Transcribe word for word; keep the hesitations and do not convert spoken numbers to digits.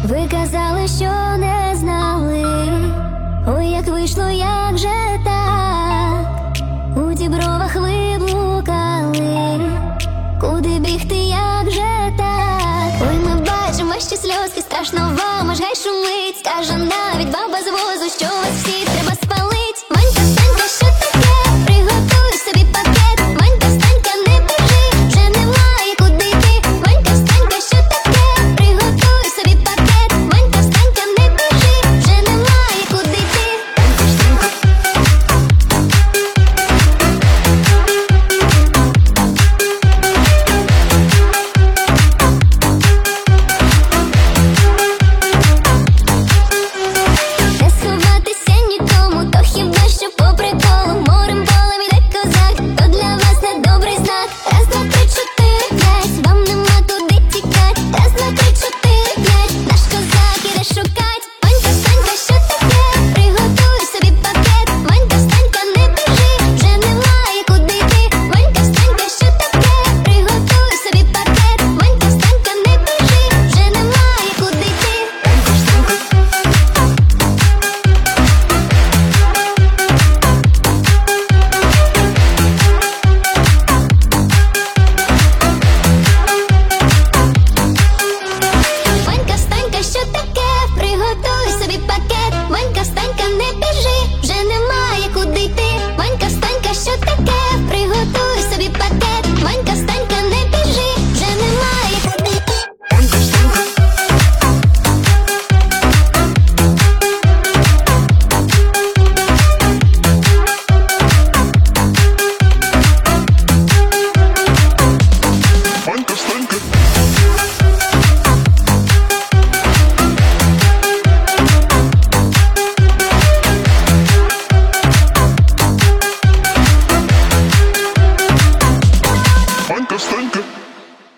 Ви казали, що не знали, ой, як вийшло, як же так. У дібровах ви блукали, куди бігти, як же так. Ой, ми бачимо, що сльозки, страшно вам, аж гай шумить, скаже нам.